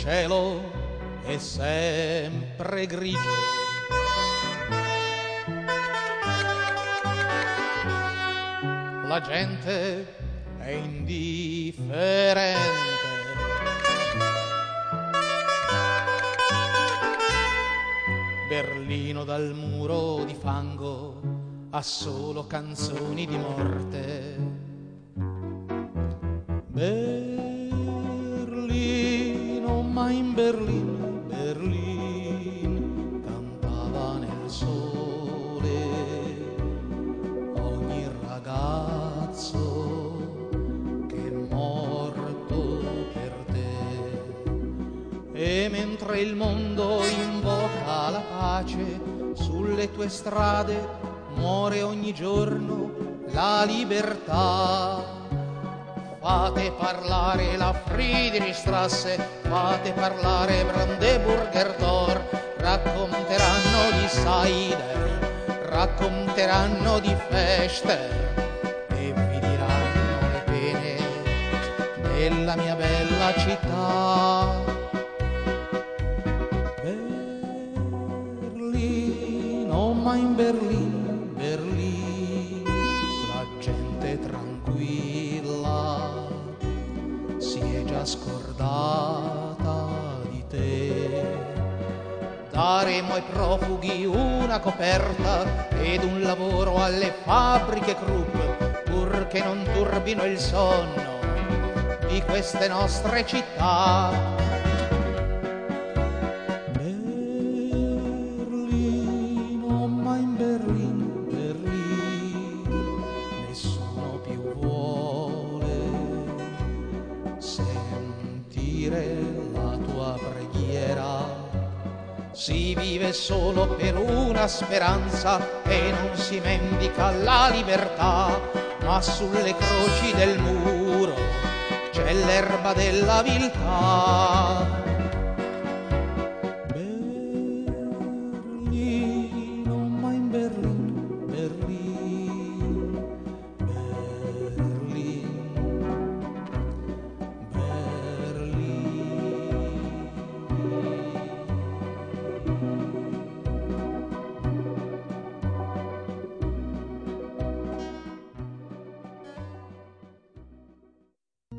cielo è sempre grigio. La gente è indifferente. Berlino dal muro di fango ha solo canzoni di morte. Berlino, ma in Berlino, Berlino cantava nel sole ogni ragazzo che è morto per te. E mentre il mondo invoca la pace, sulle tue strade muore ogni giorno la libertà. Fate parlare la Friedrichstrasse, fate parlare Brandeburger Tor, racconteranno di Saider, racconteranno di Fechter e vi diranno le pene della mia bella città. Berlino, ma in Berlino, Berlino, la gente tranquilla si è già scordata di te. Daremo ai profughi una coperta ed un lavoro alle fabbriche Krupp, purché non turbino il sonno di queste nostre città. Berlino, ma in Berlino, Berlino, nessuno più vuole sentire la tua preghiera. Si vive solo per una speranza e non si mendica la libertà, ma sulle croci del muro c'è l'erba della viltà.